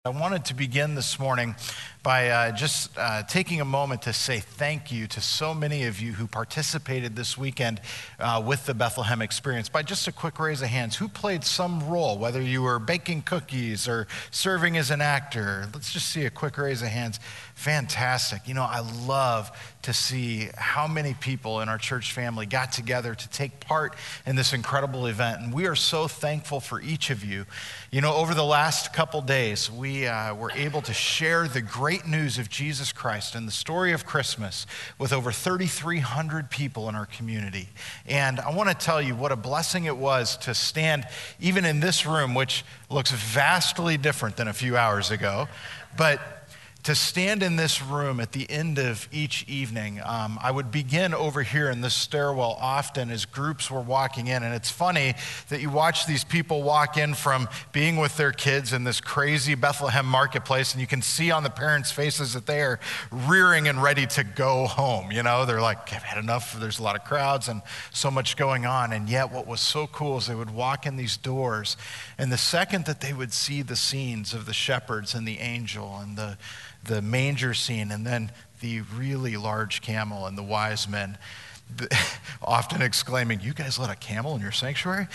I wanted to begin this morning by just taking a moment to say thank you to so many of you who participated this weekend with the Bethlehem Experience. By just a quick raise of hands, who played some role, whether you were baking cookies or serving as an actor? Let's just see a quick raise of hands. Fantastic. You know, I love to see how many people in our church family got together to take part in this incredible event. And we are so thankful for each of you. You know, over the last couple days, we were able to share the great news of Jesus Christ and the story of Christmas with over 3,300 people in our community. And I want to tell you what a blessing it was to stand even in this room, which looks vastly different than a few hours ago, but to stand in this room at the end of each evening. I would begin over here in this stairwell often as groups were walking in. And it's funny that you watch these people walk in from being with their kids in this crazy Bethlehem marketplace, and you can see on the parents' faces that they are rearing and ready to go home. You know, they're like, I've had enough. There's a lot of crowds and so much going on. And yet what was so cool is they would walk in these doors, and the second that they would see the scenes of the shepherds and the angel and the manger scene, and then the really large camel and the wise men, often exclaiming, "You guys let a camel in your sanctuary?"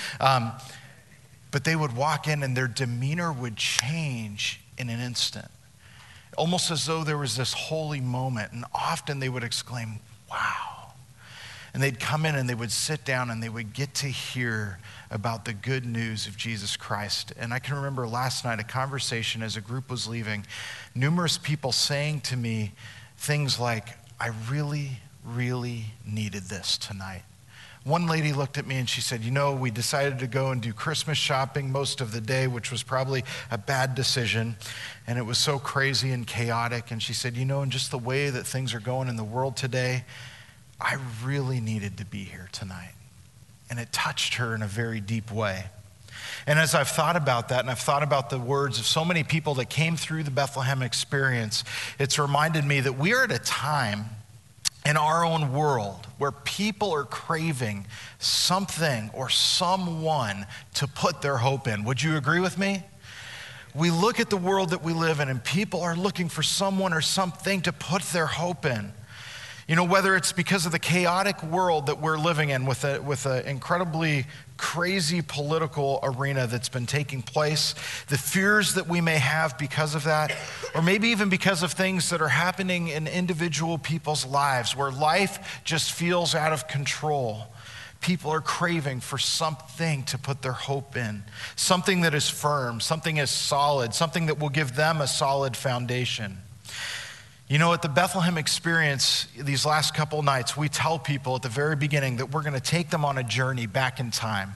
But they would walk in and their demeanor would change in an instant, almost as though there was this holy moment. And often they would exclaim, "Wow." And they'd come in and they would sit down and they would get to hear about the good news of Jesus Christ. And I can remember last night a conversation as a group was leaving, numerous people saying to me things like, "I really, really needed this tonight." One lady looked at me and she said, "You know, we decided to go and do Christmas shopping most of the day, which was probably a bad decision. And it was so crazy and chaotic." And she said, "You know, in just the way that things are going in the world today, I really needed to be here tonight." And it touched her in a very deep way. And as I've thought about that, and I've thought about the words of so many people that came through the Bethlehem Experience, it's reminded me that we are at a time in our own world where people are craving something or someone to put their hope in. Would you agree with me? We look at the world that we live in, and people are looking for someone or something to put their hope in. You know, whether it's because of the chaotic world that we're living in with an incredibly crazy political arena that's been taking place, the fears that we may have because of that, or maybe even because of things that are happening in individual people's lives where life just feels out of control. People are craving for something to put their hope in, something that is firm, something is solid, something that will give them a solid foundation. You know, at the Bethlehem Experience, these last couple nights, we tell people at the very beginning that we're going to take them on a journey back in time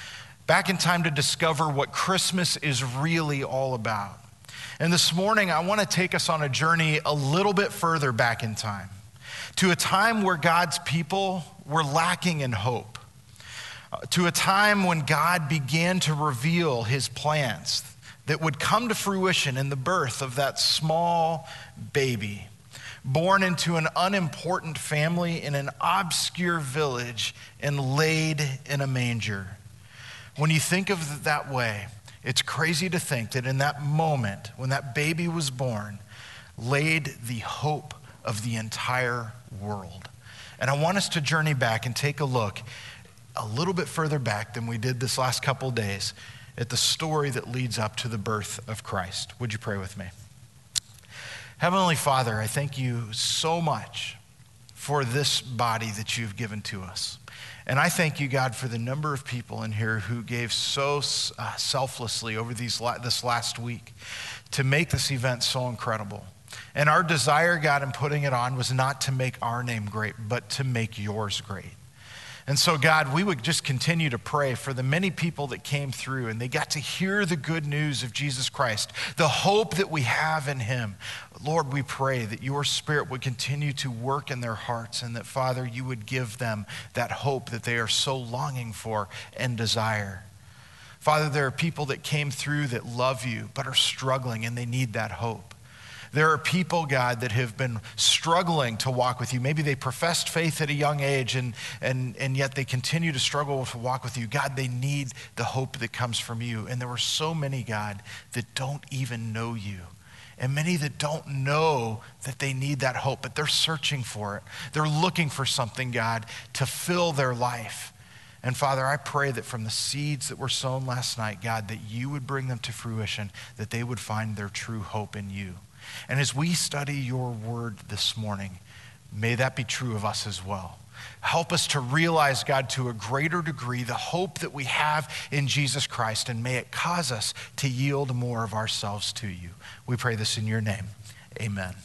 to discover what Christmas is really all about. And this morning, I want to take us on a journey a little bit further back in time, to a time where God's people were lacking in hope, to a time when God began to reveal his plans that would come to fruition in the birth of that small baby, born into an unimportant family in an obscure village and laid in a manger. When you think of it that way, it's crazy to think that in that moment, when that baby was born, laid the hope of the entire world. And I want us to journey back and take a look a little bit further back than we did this last couple of days at the story that leads up to the birth of Christ. Would you pray with me? Heavenly Father, I thank you so much for this body that you've given to us. And I thank you, God, for the number of people in here who gave so selflessly over this last week to make this event so incredible. And our desire, God, in putting it on was not to make our name great, but to make yours great. And so, God, we would just continue to pray for the many people that came through and they got to hear the good news of Jesus Christ, the hope that we have in him. Lord, we pray that your Spirit would continue to work in their hearts and that, Father, you would give them that hope that they are so longing for and desire. Father, there are people that came through that love you but are struggling and they need that hope. There are people, God, that have been struggling to walk with you. Maybe they professed faith at a young age and yet they continue to struggle to walk with you. God, they need the hope that comes from you. And there were so many, God, that don't even know you. And many that don't know that they need that hope, but they're searching for it. They're looking for something, God, to fill their life. And Father, I pray that from the seeds that were sown last night, God, that you would bring them to fruition, that they would find their true hope in you. And as we study your word this morning, may that be true of us as well. Help us to realize, God, to a greater degree, the hope that we have in Jesus Christ, and may it cause us to yield more of ourselves to you. We pray this in your name. Amen.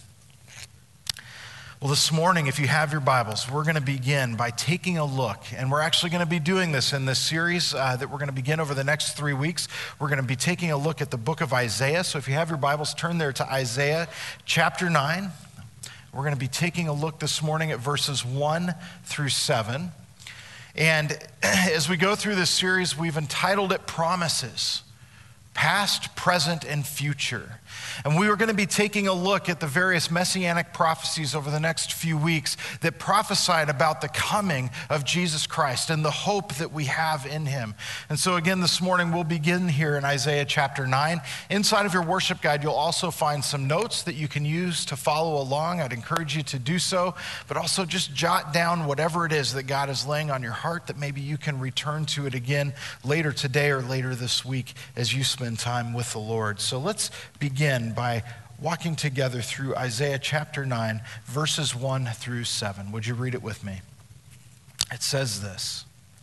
Well, this morning, if you have your Bibles, we're going to begin by taking a look, and we're actually going to be doing this in this series that we're going to begin over the next 3 weeks. We're going to be taking a look at the book of Isaiah. So if you have your Bibles, turn there to Isaiah chapter 9. We're going to be taking a look this morning at verses 1 through 7. And as we go through this series, we've entitled it Promises, Past, Present, and Future. And we are going to be taking a look at the various messianic prophecies over the next few weeks that prophesied about the coming of Jesus Christ and the hope that we have in him. And so again, this morning, we'll begin here in Isaiah chapter 9. Inside of your worship guide, you'll also find some notes that you can use to follow along. I'd encourage you to do so, but also just jot down whatever it is that God is laying on your heart that maybe you can return to it again later today or later this week as you spend time with the Lord. So let's begin by walking together through Isaiah chapter 9, verses 1 through 7. Would you read it with me? It says this: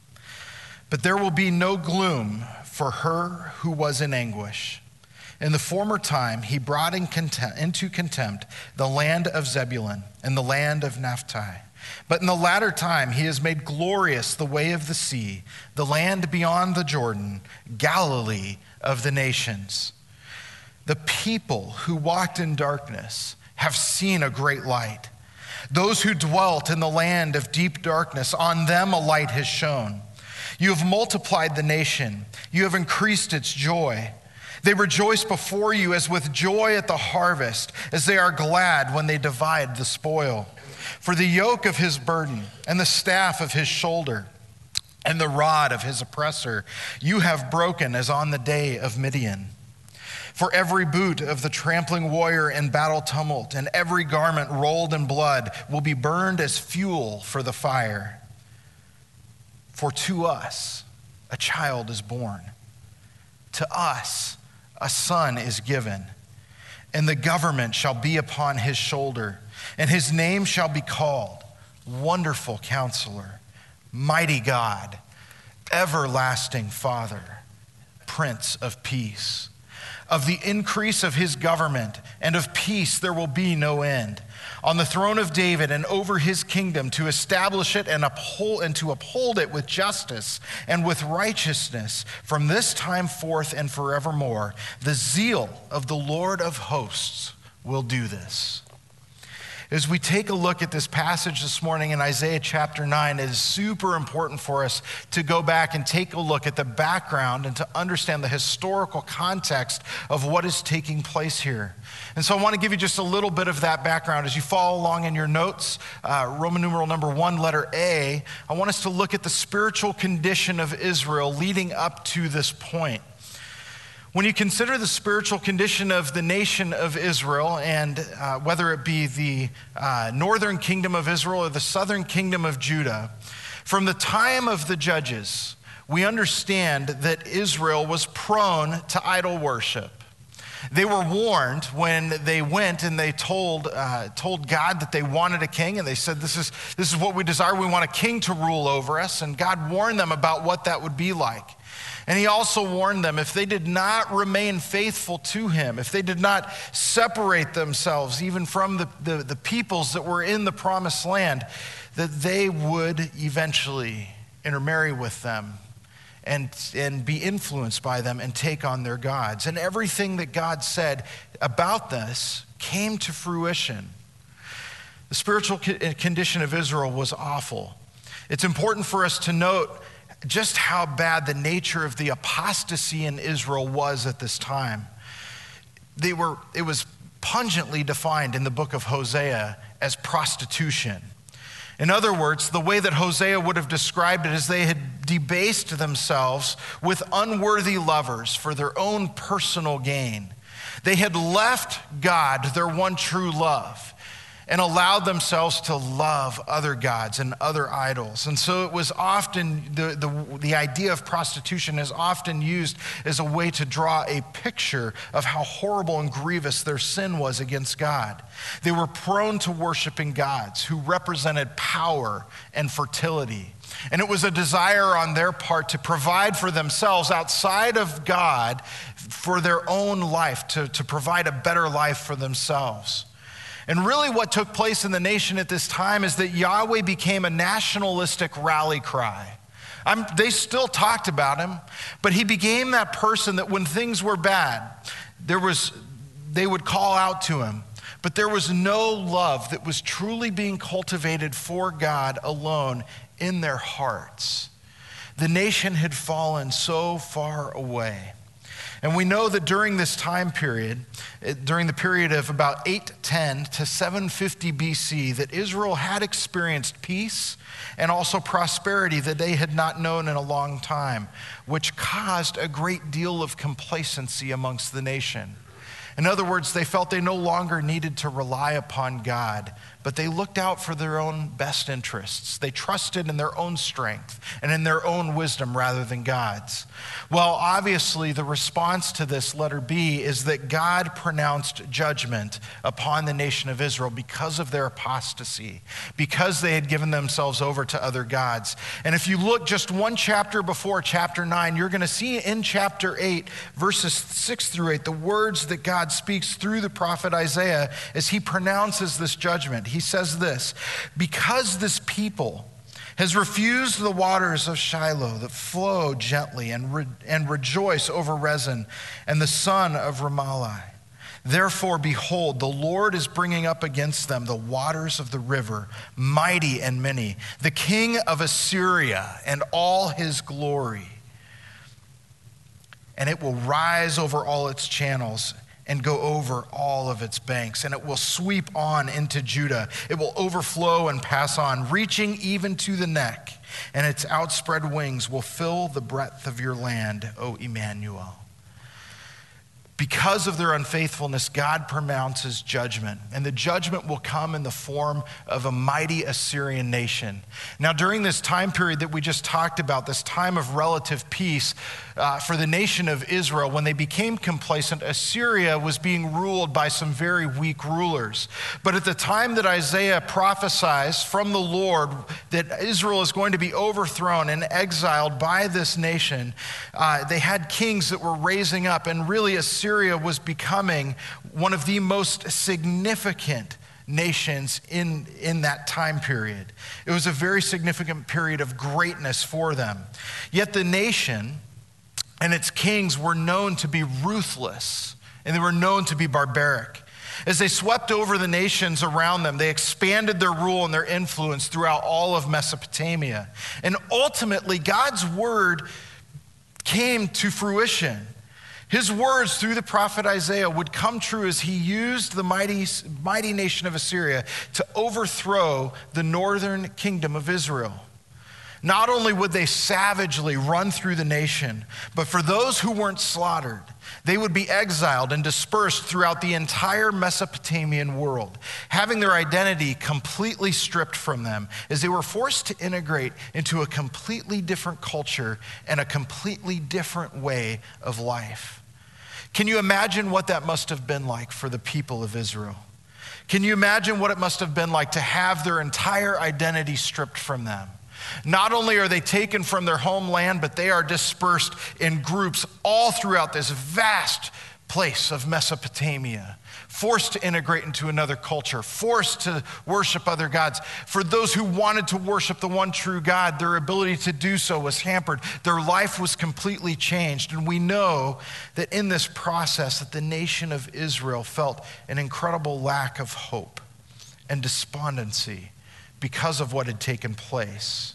"But there will be no gloom for her who was in anguish. In the former time, he brought into contempt the land of Zebulun and the land of Naphtali. But in the latter time, he has made glorious the way of the sea, the land beyond the Jordan, Galilee of the nations. The people who walked in darkness have seen a great light. Those who dwelt in the land of deep darkness, on them a light has shone. You have multiplied the nation. You have increased its joy. They rejoice before you as with joy at the harvest, as they are glad when they divide the spoil. For the yoke of his burden and the staff of his shoulder and the rod of his oppressor you have broken as on the day of Midian. For every boot of the trampling warrior in battle tumult and every garment rolled in blood will be burned as fuel for the fire. For to us a child is born, to us a son is given, and the government shall be upon his shoulder, and his name shall be called Wonderful Counselor, Mighty God, Everlasting Father, Prince of Peace. Of the increase of his government and of peace there will be no end. On the throne of David and over his kingdom, to establish it and to uphold it with justice and with righteousness from this time forth and forevermore. The zeal of the Lord of hosts will do this." As we take a look at this passage this morning in Isaiah chapter 9, it is super important for us to go back and take a look at the background and to understand the historical context of what is taking place here. And so I want to give you just a little bit of that background. As you follow along in your notes, Roman numeral number 1, letter A, I want us to look at the spiritual condition of Israel leading up to this point. When you consider the spiritual condition of the nation of Israel, and whether it be the northern kingdom of Israel or the southern kingdom of Judah, from the time of the judges, we understand that Israel was prone to idol worship. They were warned when they went and they told God that they wanted a king, and they said, this is what we desire. We want a king to rule over us. And God warned them about what that would be like. And he also warned them if they did not remain faithful to him, if they did not separate themselves even from the peoples that were in the promised land, that they would eventually intermarry with them and be influenced by them and take on their gods. And everything that God said about this came to fruition. The spiritual condition of Israel was awful. It's important for us to note just how bad the nature of the apostasy in Israel was at this time. It was pungently defined in the book of Hosea as prostitution. In other words, the way that Hosea would have described it is they had debased themselves with unworthy lovers for their own personal gain. They had left God, their one true love, and allowed themselves to love other gods and other idols. And so it was often, the idea of prostitution is often used as a way to draw a picture of how horrible and grievous their sin was against God. They were prone to worshiping gods who represented power and fertility. And it was a desire on their part to provide for themselves outside of God for their own life, to provide a better life for themselves. And really what took place in the nation at this time is that Yahweh became a nationalistic rally cry. They still talked about him, but he became that person that when things were bad, they would call out to him. But there was no love that was truly being cultivated for God alone in their hearts. The nation had fallen so far away. And we know that during this time period, during the period of about 810 to 750 BC, that Israel had experienced peace and also prosperity that they had not known in a long time, which caused a great deal of complacency amongst the nation. In other words, they felt they no longer needed to rely upon God, but they looked out for their own best interests. They trusted in their own strength and in their own wisdom rather than God's. Well, obviously, the response to this, letter B, is that God pronounced judgment upon the nation of Israel because of their apostasy, because they had given themselves over to other gods. And if you look just one chapter before chapter 9, you're going to see in chapter 8, verses 6 through 8, the words that God speaks through the prophet Isaiah as he pronounces this judgment. He says this: because this people has refused the waters of Shiloh that flow gently and rejoice over Rezin and the son of Remaliah. Therefore, behold, the Lord is bringing up against them the waters of the river, mighty and many, the king of Assyria and all his glory. And it will rise over all its channels and go over all of its banks, and it will sweep on into Judah. It will overflow and pass on, reaching even to the neck, and its outspread wings will fill the breadth of your land, O Emmanuel. Because of their unfaithfulness, God pronounces judgment, and the judgment will come in the form of a mighty Assyrian nation. Now, during this time period that we just talked about, this time of relative peace for the nation of Israel, when they became complacent, Assyria was being ruled by some very weak rulers. But at the time that Isaiah prophesies from the Lord that Israel is going to be overthrown and exiled by this nation, they had kings that were raising up, and really Assyria was becoming one of the most significant nations in that time period. It was a very significant period of greatness for them. Yet the nation and its kings were known to be ruthless, and they were known to be barbaric. As they swept over the nations around them, they expanded their rule and their influence throughout all of Mesopotamia. And ultimately, God's word came to fruition. His words through the prophet Isaiah would come true as he used the mighty nation of Assyria to overthrow the northern kingdom of Israel. Not only would they savagely run through the nation, but for those who weren't slaughtered, they would be exiled and dispersed throughout the entire Mesopotamian world, having their identity completely stripped from them as they were forced to integrate into a completely different culture and a completely different way of life. Can you imagine what that must have been like for the people of Israel? Can you imagine what it must have been like to have their entire identity stripped from them? Not only are they taken from their homeland, but they are dispersed in groups all throughout this vast place of Mesopotamia, forced to integrate into another culture, forced to worship other gods. For those who wanted to worship the one true God, their ability to do so was hampered. Their life was completely changed. And we know that in this process that the nation of Israel felt an incredible lack of hope and despondency because of what had taken place.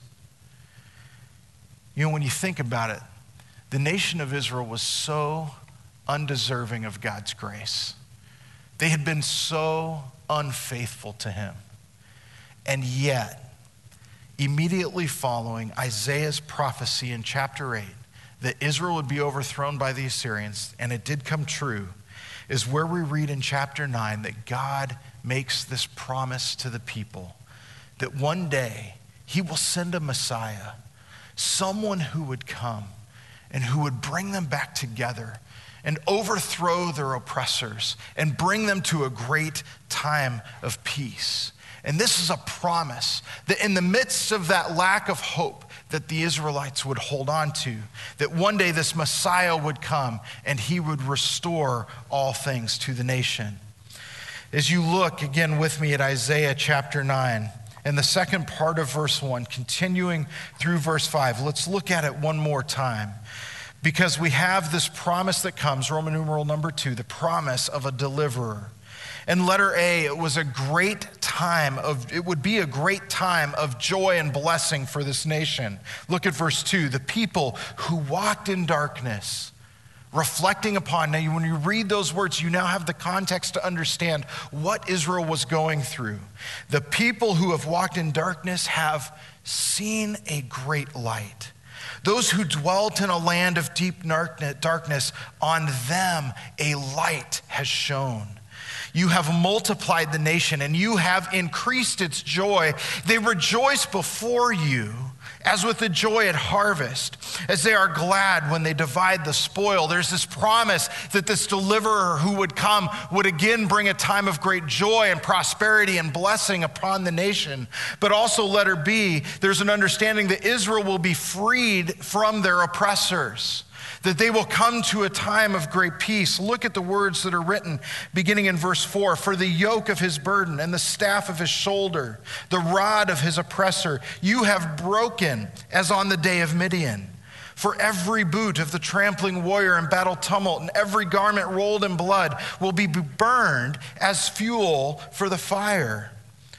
You know, when you think about it, the nation of Israel was so undeserving of God's grace. They had been so unfaithful to him. And yet, immediately following Isaiah's prophecy in chapter 8, that Israel would be overthrown by the Assyrians, and it did come true, is where we read in chapter 9 that God makes this promise to the people that one day he will send a Messiah, someone who would come and who would bring them back together and overthrow their oppressors and bring them to a great time of peace. And this is a promise that in the midst of that lack of hope that the Israelites would hold on to, that one day this Messiah would come and he would restore all things to the nation. As you look again with me at Isaiah chapter 9, and the second part of verse 1, continuing through verse 5, let's look at it one more time. Because we have this promise that comes, Roman numeral number 2, the promise of a deliverer. And letter A, it would be a great time of joy and blessing for this nation. Look at verse 2, the people who walked in darkness, reflecting upon. Now, when you read those words, you now have the context to understand what Israel was going through. The people who have walked in darkness have seen a great light. Those who dwelt in a land of deep darkness, on them a light has shone. You have multiplied the nation and you have increased its joy. They rejoice before you as with the joy at harvest, as they are glad when they divide the spoil. There's this promise that this deliverer who would come would again bring a time of great joy and prosperity and blessing upon the nation. But also, letter B, there's an understanding that Israel will be freed from their oppressors, that they will come to a time of great peace. Look at the words that are written beginning in verse 4. For the yoke of his burden and the staff of his shoulder, the rod of his oppressor, you have broken as on the day of Midian. For every boot of the trampling warrior in battle tumult and every garment rolled in blood will be burned as fuel for the fire.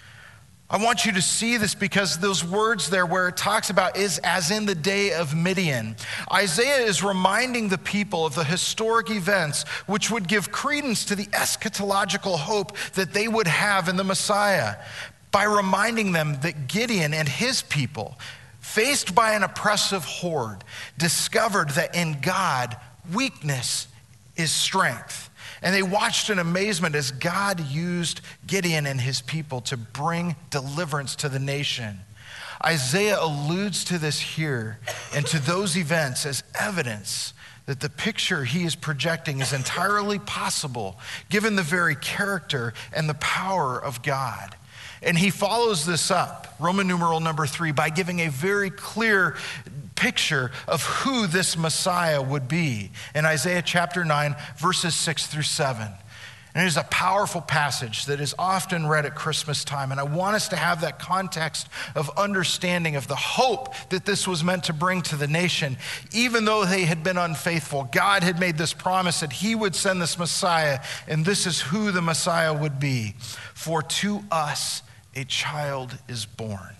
I want you to see this because those words there where it talks about is as in the day of Midian. Isaiah is reminding the people of the historic events which would give credence to the eschatological hope that they would have in the Messiah by reminding them that Gideon and his people, faced by an oppressive horde, discovered that in God, weakness is strength. And they watched in amazement as God used Gideon and his people to bring deliverance to the nation. Isaiah alludes to this here and to those events as evidence that the picture he is projecting is entirely possible given the very character and the power of God. And he follows this up, Roman numeral number 3, by giving a very clear picture of who this Messiah would be in Isaiah chapter 9, verses 6 through 7. And it is a powerful passage that is often read at Christmas time. And I want us to have that context of understanding of the hope that this was meant to bring to the nation. Even though they had been unfaithful, God had made this promise that he would send this Messiah, and this is who the Messiah would be. For to us a child is born.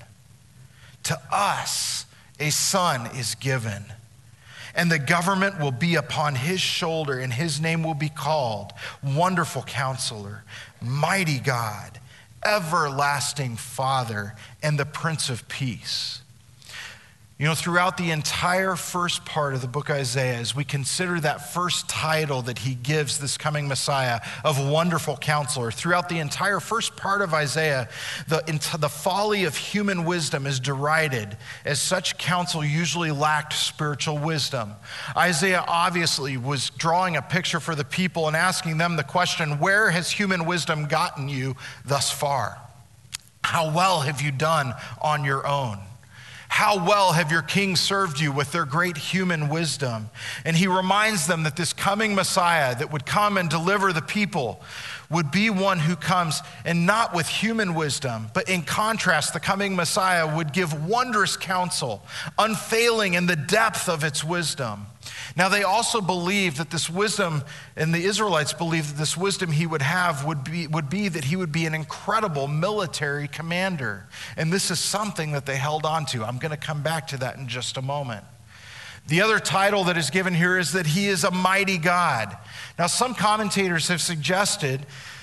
To us a son is given, and the government will be upon his shoulder, and his name will be called Wonderful Counselor, Mighty God, Everlasting Father, and the Prince of Peace. You know, throughout the entire first part of the book of Isaiah, as we consider that first title that he gives this coming Messiah of Wonderful Counselor, throughout the entire first part of Isaiah, the folly of human wisdom is derided, as such counsel usually lacked spiritual wisdom. Isaiah obviously was drawing a picture for the people and asking them the question, where has human wisdom gotten you thus far? How well have you done on your own? How well have your kings served you with their great human wisdom? And he reminds them that this coming Messiah that would come and deliver the people would be one who comes and not with human wisdom, but in contrast, the coming Messiah would give wondrous counsel, unfailing in the depth of its wisdom. Now, they also believed that this wisdom, and the Israelites believed that this wisdom he would have would be that he would be an incredible military commander. And this is something that they held on to. I'm going to come back to that in just a moment. The other title that is given here is that he is a mighty God. Now, some commentators have suggested,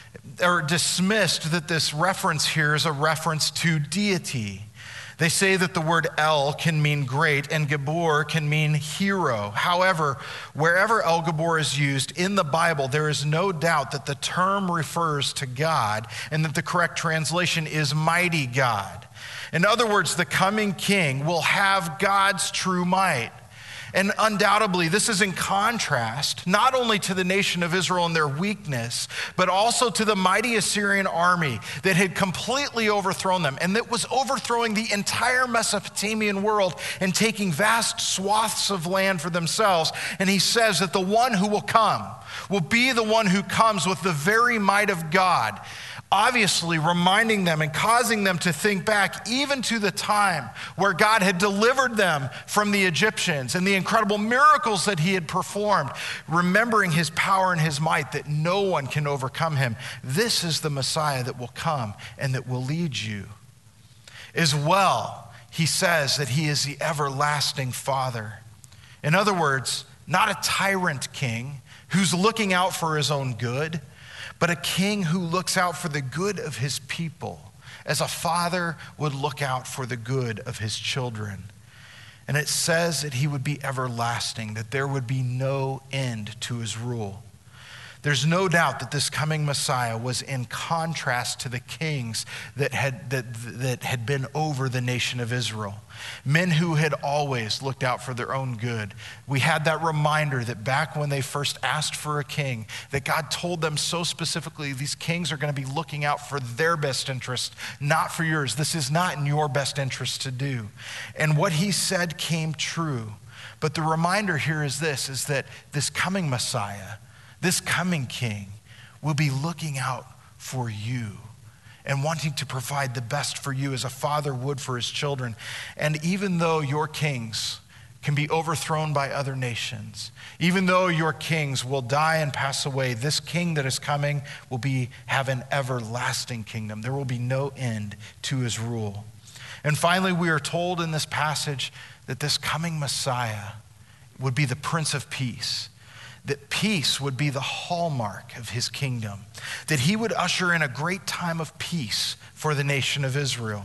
or dismissed that this reference here is a reference to deity. They say that the word El can mean great and Gabor can mean hero. However, wherever El Gabor is used in the Bible, there is no doubt that the term refers to God and that the correct translation is mighty God. In other words, the coming king will have God's true might. And undoubtedly, this is in contrast not only to the nation of Israel and their weakness, but also to the mighty Assyrian army that had completely overthrown them and that was overthrowing the entire Mesopotamian world and taking vast swaths of land for themselves. And he says that the one who will come will be the one who comes with the very might of God. Obviously reminding them and causing them to think back even to the time where God had delivered them from the Egyptians and the incredible miracles that he had performed, remembering his power and his might that no one can overcome him. This is the Messiah that will come and that will lead you. As well, he says that he is the everlasting Father. In other words, not a tyrant king who's looking out for his own good, but a king who looks out for the good of his people, as a father would look out for the good of his children. And it says that he would be everlasting, that there would be no end to his rule. There's no doubt that this coming Messiah was in contrast to the kings that had been over the nation of Israel. Men who had always looked out for their own good. We had that reminder that back when they first asked for a king, that God told them so specifically, these kings are going to be looking out for their best interest, not for yours. This is not in your best interest to do. And what he said came true. But the reminder here is this, is that this coming Messiah, this coming king, will be looking out for you and wanting to provide the best for you as a father would for his children. And even though your kings can be overthrown by other nations, even though your kings will die and pass away, this king that is coming will have an everlasting kingdom. There will be no end to his rule. And finally, we are told in this passage that this coming Messiah would be the Prince of Peace, that peace would be the hallmark of his kingdom, that he would usher in a great time of peace for the nation of Israel.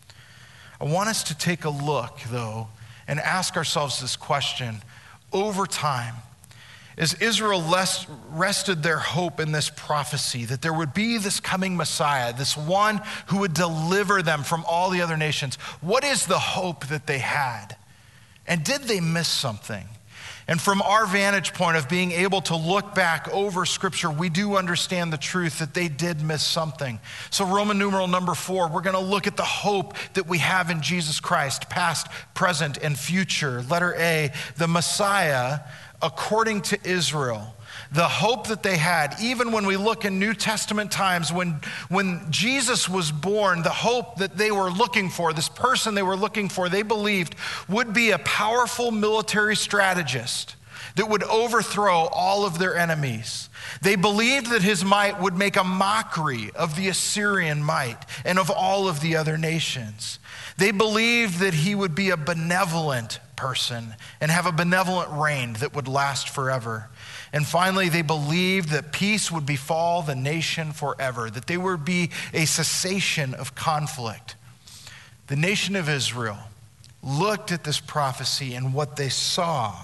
I want us to take a look, though, and ask ourselves this question. Over time, as Israel rested their hope in this prophecy, that there would be this coming Messiah, this one who would deliver them from all the other nations, what is the hope that they had? And did they miss something? And from our vantage point of being able to look back over Scripture, we do understand the truth that they did miss something. So Roman numeral number 4, we're going to look at the hope that we have in Jesus Christ, past, present, and future. Letter A, the Messiah according to Israel. The hope that they had, even when we look in New Testament times, when Jesus was born, the hope that they were looking for, this person they were looking for, they believed would be a powerful military strategist that would overthrow all of their enemies. They believed that his might would make a mockery of the Assyrian might and of all of the other nations. They believed that he would be a benevolent person and have a benevolent reign that would last forever. And finally, they believed that peace would befall the nation forever, that there would be a cessation of conflict. The nation of Israel looked at this prophecy, and what they saw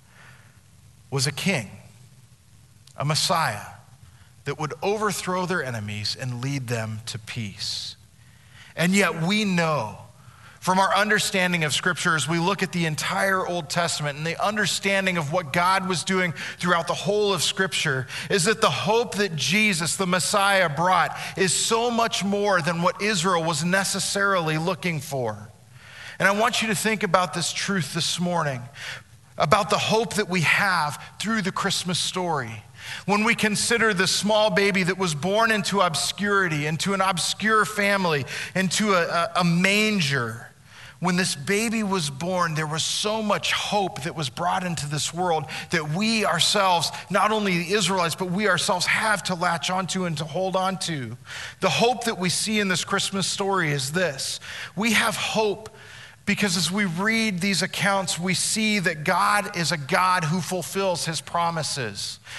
was a king, a Messiah, that would overthrow their enemies and lead them to peace. And yet we know from our understanding of Scripture, as we look at the entire Old Testament and the understanding of what God was doing throughout the whole of Scripture, is that the hope that Jesus, the Messiah, brought is so much more than what Israel was necessarily looking for. And I want you to think about this truth this morning, about the hope that we have through the Christmas story. When we consider the small baby that was born into obscurity, into an obscure family, into a manger. When this baby was born, there was so much hope that was brought into this world that we ourselves, not only the Israelites, but we ourselves have to latch onto and to hold on to. The hope that we see in this Christmas story is this. We have hope because as we read these accounts, we see that God is a God who fulfills his promises.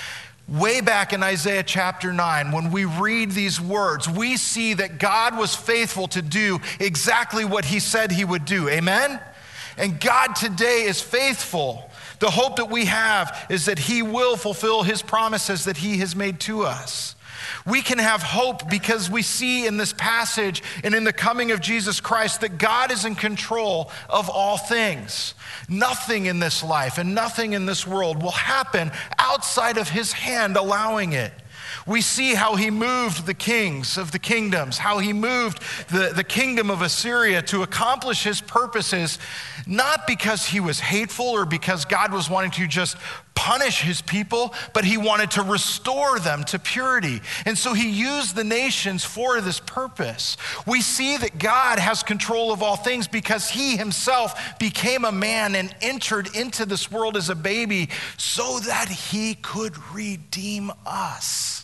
Way back in Isaiah chapter 9, when we read these words, we see that God was faithful to do exactly what he said he would do. Amen? And God today is faithful. The hope that we have is that he will fulfill his promises that he has made to us. We can have hope because we see in this passage and in the coming of Jesus Christ that God is in control of all things. Nothing in this life and nothing in this world will happen outside of his hand allowing it. We see how he moved the kings of the kingdoms, how he moved the kingdom of Assyria to accomplish his purposes, not because he was hateful or because God was wanting to just punish his people, but he wanted to restore them to purity. And so he used the nations for this purpose. We see that God has control of all things because he himself became a man and entered into this world as a baby so that he could redeem us.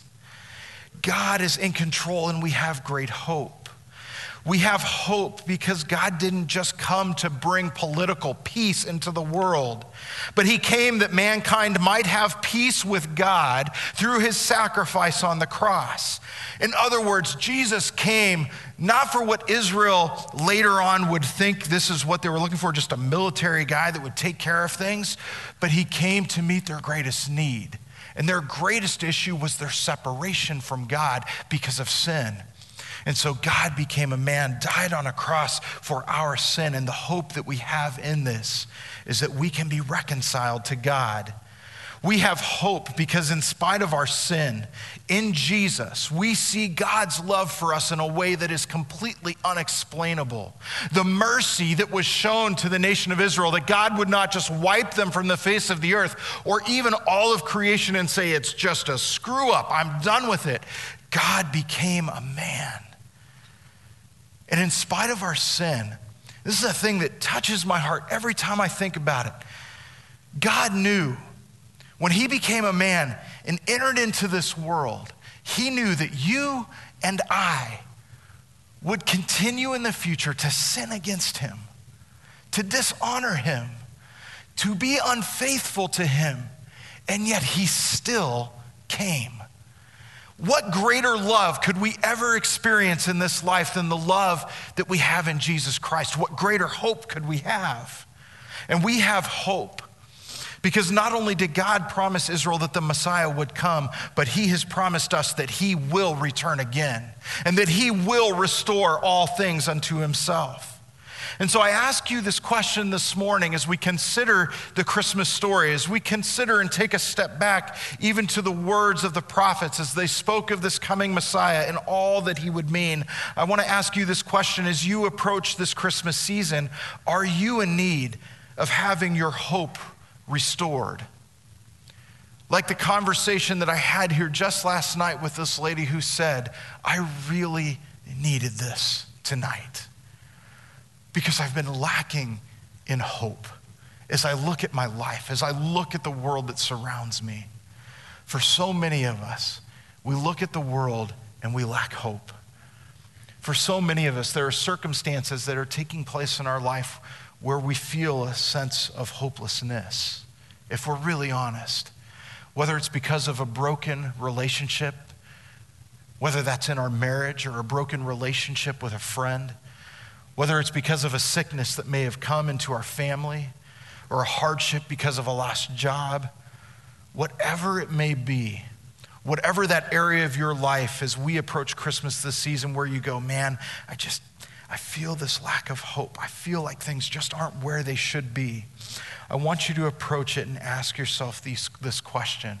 God is in control and we have great hope. We have hope because God didn't just come to bring political peace into the world, but he came that mankind might have peace with God through his sacrifice on the cross. In other words, Jesus came not for what Israel later on would think this is what they were looking for, just a military guy that would take care of things, but he came to meet their greatest need. And their greatest issue was their separation from God because of sin. And so God became a man, died on a cross for our sin. And the hope that we have in this is that we can be reconciled to God. We have hope because in spite of our sin, in Jesus, we see God's love for us in a way that is completely unexplainable. The mercy that was shown to the nation of Israel, that God would not just wipe them from the face of the earth or even all of creation and say, it's just a screw up, I'm done with it. God became a man. And in spite of our sin, this is a thing that touches my heart every time I think about it. God knew when he became a man and entered into this world, he knew that you and I would continue in the future to sin against him, to dishonor him, to be unfaithful to him, and yet he still came. What greater love could we ever experience in this life than the love that we have in Jesus Christ? What greater hope could we have? And we have hope because not only did God promise Israel that the Messiah would come, but he has promised us that he will return again and that he will restore all things unto himself. And so I ask you this question this morning as we consider the Christmas story, as we consider and take a step back even to the words of the prophets as they spoke of this coming Messiah and all that he would mean. I want to ask you this question as you approach this Christmas season. Are you in need of having your hope restored? Like the conversation that I had here just last night with this lady who said, I really needed this tonight because I've been lacking in hope as I look at my life, as I look at the world that surrounds me. For so many of us, we look at the world and we lack hope. For so many of us, there are circumstances that are taking place in our life where we feel a sense of hopelessness, if we're really honest. Whether it's because of a broken relationship, whether that's in our marriage or a broken relationship with a friend, whether it's because of a sickness that may have come into our family or a hardship because of a lost job, whatever it may be, whatever that area of your life as we approach Christmas this season where you go, man, I feel this lack of hope. I feel like things just aren't where they should be. I want you to approach it and ask yourself this question.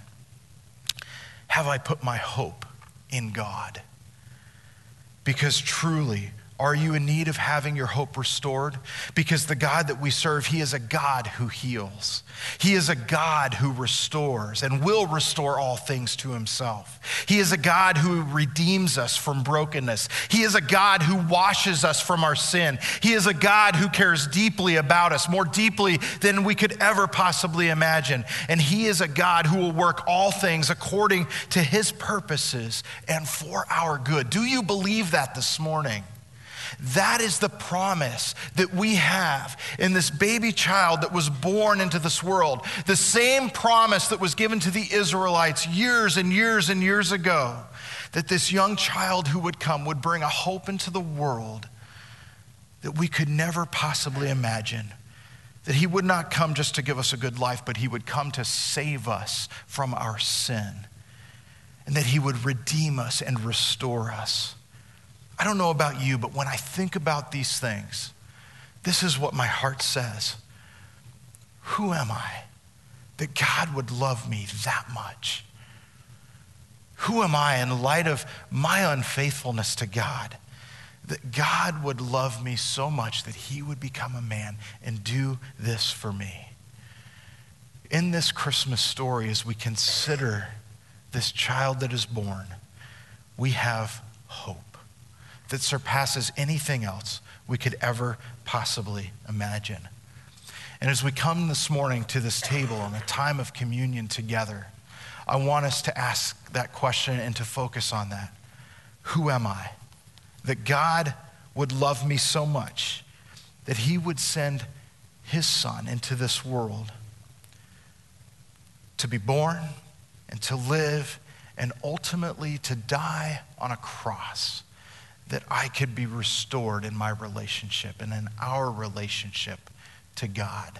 Have I put my hope in God? Because truly, are you in need of having your hope restored? Because the God that we serve, he is a God who heals. He is a God who restores and will restore all things to himself. He is a God who redeems us from brokenness. He is a God who washes us from our sin. He is a God who cares deeply about us, more deeply than we could ever possibly imagine. And he is a God who will work all things according to his purposes and for our good. Do you believe that this morning? That is the promise that we have in this baby child that was born into this world. The same promise that was given to the Israelites years and years and years ago, that this young child who would come would bring a hope into the world that we could never possibly imagine. That he would not come just to give us a good life, but he would come to save us from our sin. And that he would redeem us and restore us. I don't know about you, but when I think about these things, this is what my heart says. Who am I that God would love me that much? Who am I in light of my unfaithfulness to God, that God would love me so much that he would become a man and do this for me? In this Christmas story, as we consider this child that is born, we have hope that surpasses anything else we could ever possibly imagine. And as we come this morning to this table in a time of communion together, I want us to ask that question and to focus on that. Who am I? That God would love me so much that he would send his son into this world to be born and to live and ultimately to die on a cross, that I could be restored in my relationship and in our relationship to God.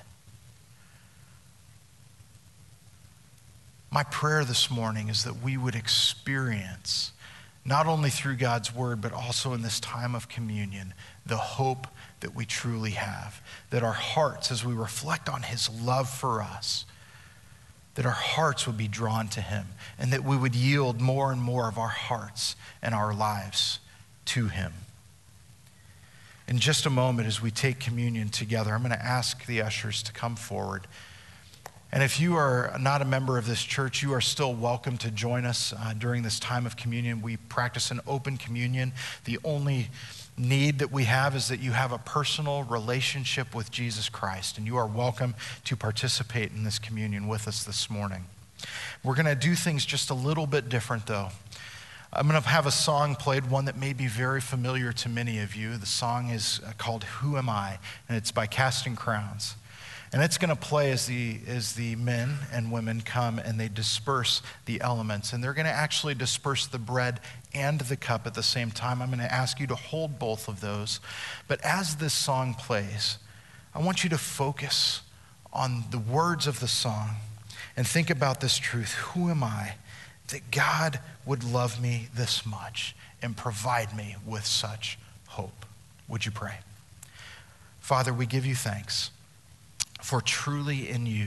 My prayer this morning is that we would experience, not only through God's word, but also in this time of communion, the hope that we truly have. That our hearts, as we reflect on his love for us, that our hearts would be drawn to him, and that we would yield more and more of our hearts and our lives to him. In just a moment, as we take communion together, I'm going to ask the ushers to come forward. And if you are not a member of this church, you are still welcome to join us during this time of communion. We practice an open communion. The only need that we have is that you have a personal relationship with Jesus Christ, and you are welcome to participate in this communion with us this morning. We're going to do things just a little bit different, though. I'm going to have a song played, one that may be very familiar to many of you. The song is called Who Am I? And it's by Casting Crowns. And it's going to play as the men and women come and they disperse the elements. And they're going to actually disperse the bread and the cup at the same time. I'm going to ask you to hold both of those. But as this song plays, I want you to focus on the words of the song and think about this truth. Who am I that God would love me this much and provide me with such hope? Would you pray? Father, we give you thanks. For truly in you,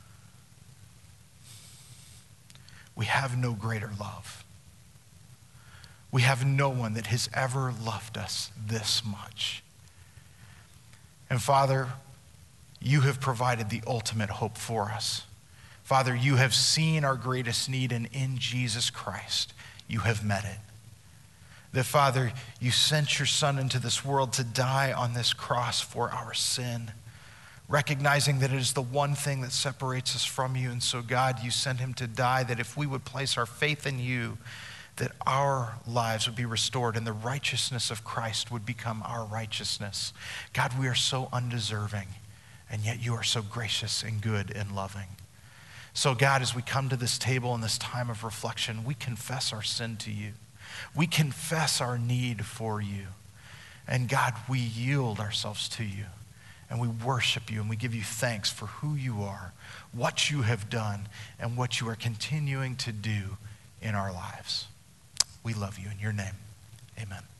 we have no greater love. We have no one that has ever loved us this much. And Father, you have provided the ultimate hope for us. Father, you have seen our greatest need, and in Jesus Christ, you have met it. That, Father, you sent your Son into this world to die on this cross for our sin, recognizing that it is the one thing that separates us from you. And so, God, you sent him to die, that if we would place our faith in you, that our lives would be restored and the righteousness of Christ would become our righteousness. God, we are so undeserving, and yet you are so gracious and good and loving. So, God, as we come to this table in this time of reflection, we confess our sin to you. We confess our need for you. And God, we yield ourselves to you. And we worship you and we give you thanks for who you are, what you have done, and what you are continuing to do in our lives. We love you in your name. Amen.